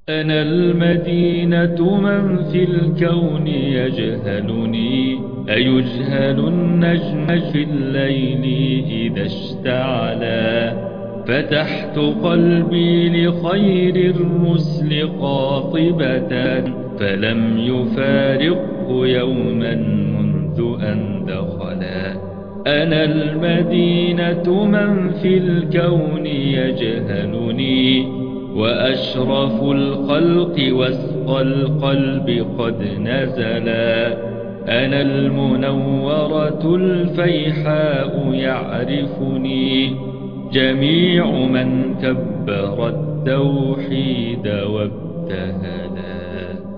أنا المدينة من في الكون يجهلني، أيجهل النجم في الليل إذا اشتعلا؟ فتحت قلبي لخير الرسل قاطبة، فلم يفارقه يوما منذ أن دخلا. أنا المدينة من في الكون يجهلني، وأشرف الخلق واسقى القلب قد نزلا. أنا المنورة الفيحاء يعرفني جميع من كبر التوحيد وابتهلا.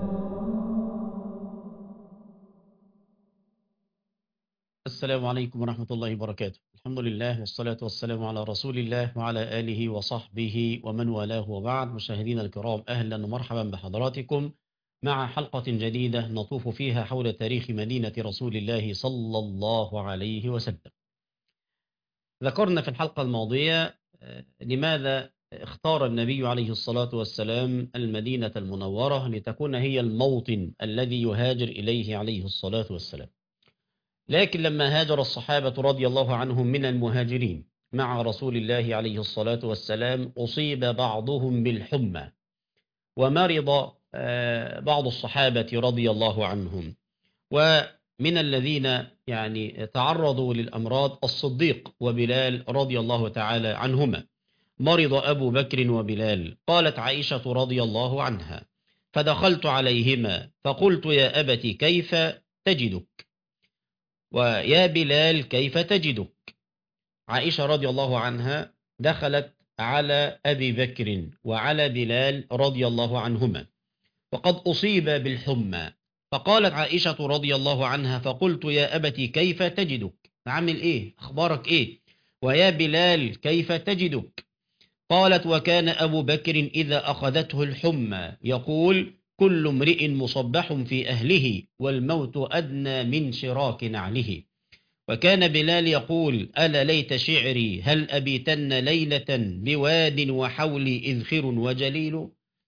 السلام عليكم ورحمة الله وبركاته. الحمد لله والصلاة والسلام على رسول الله وعلى آله وصحبه ومن والاه، وبعد. مشاهدينا الكرام، أهلا ومرحبا بحضراتكم مع حلقة جديدة نطوف فيها حول تاريخ مدينة رسول الله صلى الله عليه وسلم. ذكرنا في الحلقة الماضية لماذا اختار النبي عليه الصلاة والسلام المدينة المنورة لتكون هي الموطن الذي يهاجر إليه عليه الصلاة والسلام. لكن لما هاجر الصحابة رضي الله عنهم من المهاجرين مع رسول الله عليه الصلاة والسلام، أصيب بعضهم بالحمى، ومرض بعض الصحابة رضي الله عنهم. ومن الذين تعرضوا للأمراض الصديق وبلال رضي الله تعالى عنهما. مرض أبو بكر وبلال. قالت عائشة رضي الله عنها: فدخلت عليهما فقلت: يا أبت كيف تجدك؟ ويا بلال كيف تجدك؟ عائشة رضي الله عنها دخلت على أبي بكر وعلى بلال رضي الله عنهما، وقد أصيب بالحمى. فقالت عائشة رضي الله عنها: فقلت: يا أبت كيف تجدك؟ عامل إيه؟ أخبارك إيه؟ ويا بلال كيف تجدك؟ قالت: وكان أبو بكر إذا أخذته الحمى يقول: كل امرئ مصبح في أهله، والموت أدنى من شراك نعله. وكان بلال يقول: ألا ليت شعري هل أبيتن ليلة بواد وحولي إذخر وجليل.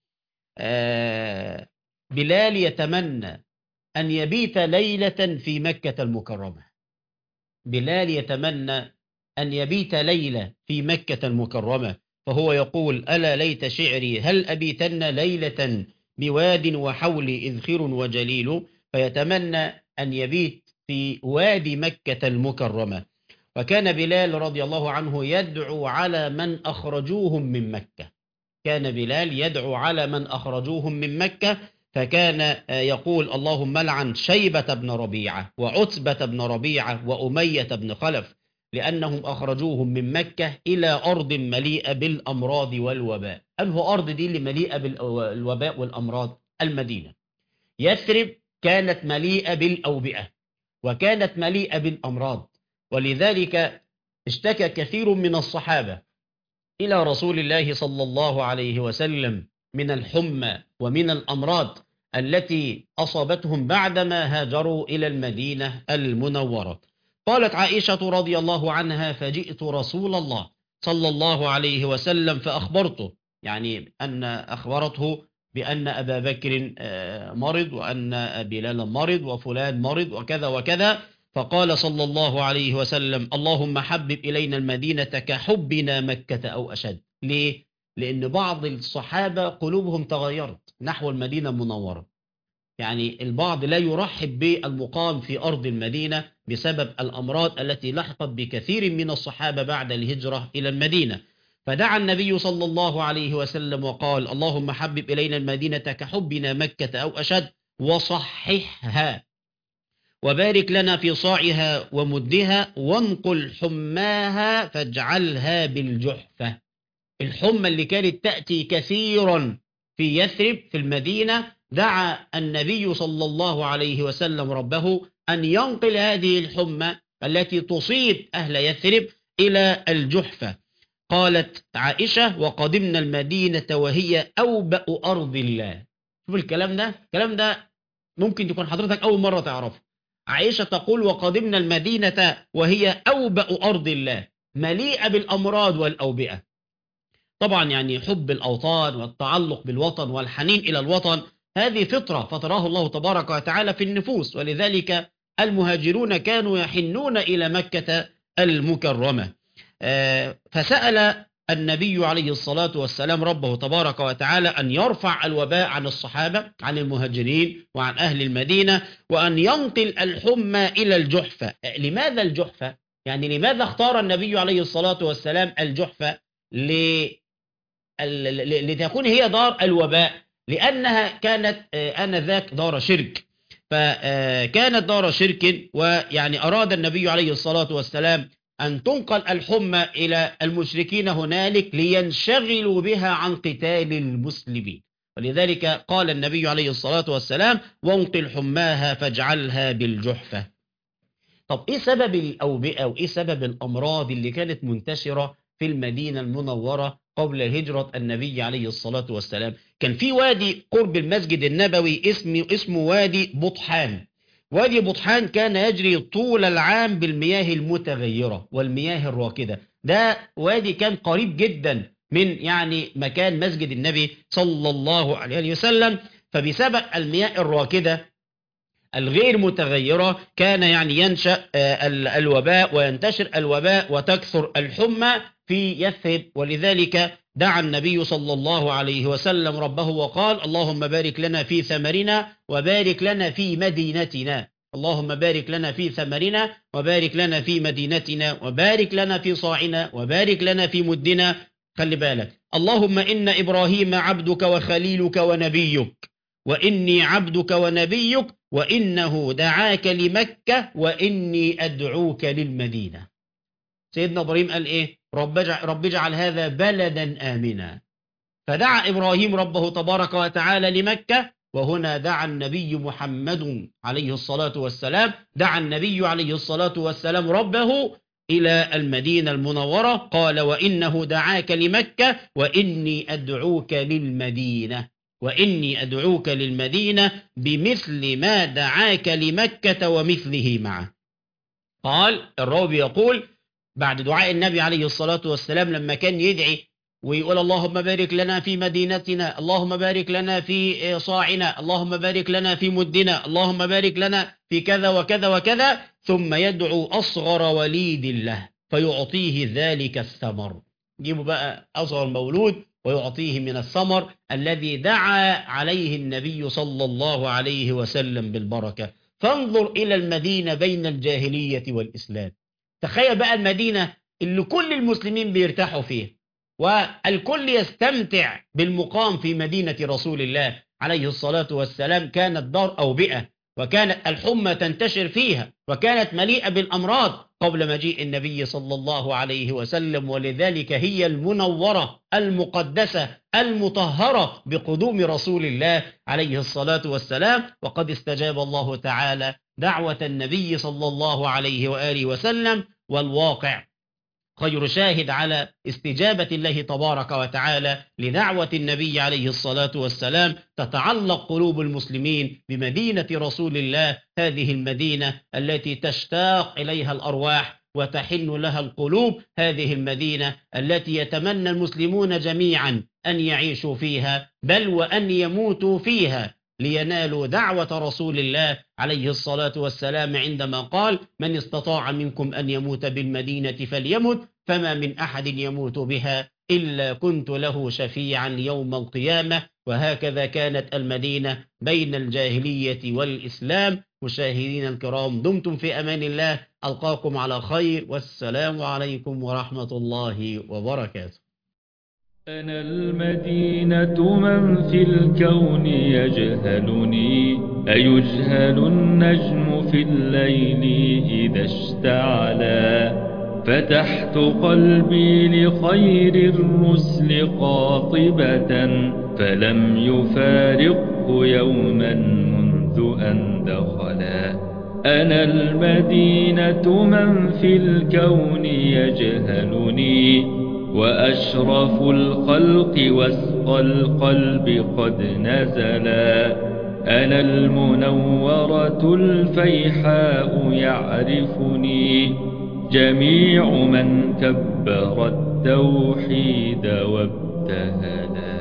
آه بلال يتمنى أن يبيت ليلة في مكة المكرمة. بلال يتمنى أن يبيت ليلة في مكة المكرمة، فهو يقول: ألا ليت شعري هل أبيتن ليلة بواد وحولي إذخر وجليل. فيتمنى أن يبيت في وادي مكة المكرمة. وكان بلال رضي الله عنه يدعو على من أخرجوهم من مكة. كان بلال يدعو على من أخرجوهم من مكة، فكان يقول: اللهم لعن شيبة بن ربيعة وعتبة بن ربيعة وأمية بن خلف، لأنهم أخرجوهم من مكة إلى أرض مليئة بالأمراض والوباء. أنه أرض دي اللي مليئة بالوباء والأمراض؟ المدينة. يثرب كانت مليئة بالأوبئة وكانت مليئة بالأمراض، ولذلك اشتكى كثير من الصحابة إلى رسول الله صلى الله عليه وسلم من الحمى ومن الأمراض التي أصابتهم بعدما هاجروا إلى المدينة المنورة. قالت عائشة رضي الله عنها: فجئت رسول الله صلى الله عليه وسلم فأخبرته، يعني أن أخبرته بأن أبا بكر مرض، وأن بلال مرض، وفلان مرض، وكذا وكذا. فقال صلى الله عليه وسلم: اللهم حبب إلينا المدينة كحبنا مكة أو أشد. ليه؟ لأن بعض الصحابة قلوبهم تغيرت نحو المدينة المنورة. يعني البعض لا يرحب بالمقام في أرض المدينة بسبب الأمراض التي لحقت بكثير من الصحابة بعد الهجرة إلى المدينة. فدعا النبي صلى الله عليه وسلم وقال: اللهم حبب إلينا المدينة كحبنا مكة أو أشد، وصححها، وبارك لنا في صاعها ومدها، وانقل حماها فاجعلها بالجحفة. الحمى اللي كانت تأتي كثيرا في يثرب في المدينة، دعا النبي صلى الله عليه وسلم ربه أن ينقل هذه الحمى التي تصيب أهل يثرب إلى الجحفة. قالت عائشة: وقدمنا المدينة وهي أوبأ أرض الله. شوف الكلام ده، الكلام ده ممكن تكون حضرتك أول مرة تعرفه. عائشة تقول: وقدمنا المدينة وهي أوبأ أرض الله، مليئة بالأمراض والأوبئة. طبعا يعني حب الأوطان والتعلق بالوطن والحنين إلى الوطن، هذه فطرة فطرها الله تبارك وتعالى في النفوس، ولذلك المهاجرون كانوا يحنون إلى مكة المكرمة. فسأل النبي عليه الصلاة والسلام ربه تبارك وتعالى أن يرفع الوباء عن الصحابة، عن المهاجرين وعن أهل المدينة، وأن ينقل الحمى إلى الجحفة. لماذا الجحفة؟ يعني لماذا اختار النبي عليه الصلاة والسلام الجحفة لتكون هي دار الوباء؟ لأنها كانت آنذاك دار شرك، فكانت دار شرك، ويعني أراد النبي عليه الصلاة والسلام أن تنقل الحمى إلى المشركين هنالك لينشغلوا بها عن قتال المسلمين، ولذلك قال النبي عليه الصلاة والسلام: وانقل حماها فاجعلها بالجحفة. طب إيه سبب الأوبئة وإيه سبب الأمراض اللي كانت منتشرة في المدينة المنورة قبل هجرة النبي عليه الصلاة والسلام؟ كان في وادي قرب المسجد النبوي اسمه وادي بطحان. وادي بطحان كان يجري طول العام بالمياه المتغيرة والمياه الراكدة. ده وادي كان قريب جدا من يعني مكان مسجد النبي صلى الله عليه وسلم، فبسبب المياه الراكدة الغير متغيرة كان يعني ينشأ الوباء وينتشر الوباء وتكثر الحمى في يثرب، ولذلك دعا النبي صلى الله عليه وسلم ربه وقال: اللهم بارك لنا في ثمرنا وبارك لنا في مدينتنا، اللهم بارك لنا في ثمرنا وبارك لنا في مدينتنا وبارك لنا في صاعنا وبارك لنا في مدنا. خلي بالك: اللهم إن إبراهيم عبدك وخليلك ونبيك، وإني عبدك ونبيك، وإنه دعاك لمكة، وإني أدعوك للمدينة. سيدنا إبراهيم قال إيه؟ رب اجعل هذا بلدا آمنا، فدعا إبراهيم ربه تبارك وتعالى لمكة، وهنا دعا النبي محمد عليه الصلاة والسلام، دعا النبي عليه الصلاة والسلام ربه إلى المدينة المنورة، قال: وإنه دعاك لمكة وإني أدعوك للمدينة، وإني أدعوك للمدينة بمثل ما دعاك لمكة ومثله معه. قال الراوي يقول بعد دعاء النبي عليه الصلاة والسلام لما كان يدعي ويقول: اللهم بارك لنا في مدينتنا، اللهم بارك لنا في صاعنا، اللهم بارك لنا في مدنا، اللهم بارك لنا في كذا وكذا وكذا، ثم يدعو أصغر وليد له فيعطيه ذلك الثمر. جيبوا بقى أصغر مولود ويعطيه من الثمر الذي دعا عليه النبي صلى الله عليه وسلم بالبركة. فانظر إلى المدينة بين الجاهلية والإسلام. تخيل بقى المدينة اللي كل المسلمين بيرتاحوا فيها والكل يستمتع بالمقام في مدينة رسول الله عليه الصلاة والسلام. كانت دار أوبئة، وكانت الحمى تنتشر فيها، وكانت مليئة بالأمراض قبل مجيء النبي صلى الله عليه وسلم، ولذلك هي المنورة المقدسة المطهرة بقدوم رسول الله عليه الصلاة والسلام. وقد استجاب الله تعالى دعوة النبي صلى الله عليه وآله وسلم، والواقع خير شاهد على استجابة الله تبارك وتعالى لدعوة النبي عليه الصلاة والسلام. تتعلق قلوب المسلمين بمدينة رسول الله، هذه المدينة التي تشتاق إليها الأرواح وتحن لها القلوب، هذه المدينة التي يتمنى المسلمون جميعا أن يعيشوا فيها، بل وأن يموتوا فيها، لينالوا دعوة رسول الله عليه الصلاة والسلام عندما قال: من استطاع منكم أن يموت بالمدينة فليمت، فما من أحد يموت بها إلا كنت له شفيعا يوم القيامة. وهكذا كانت المدينة بين الجاهلية والإسلام. مشاهدين الكرام، دمتم في أمان الله، ألقاكم على خير، والسلام عليكم ورحمة الله وبركاته. أنا المدينة من في الكون يجهلني، أيجهل النجم في الليل إذا اشتعلا؟ فتحت قلبي لخير الرسل قاطبة، فلم يفارقه يوما منذ أن دخلا. أنا المدينة من في الكون يجهلني، وأشرف الخلق واسقى القلب قد نزلا. أنا المنورة الفيحاء يعرفني جميع من كبر التوحيد وابتهلا. ابتهلا.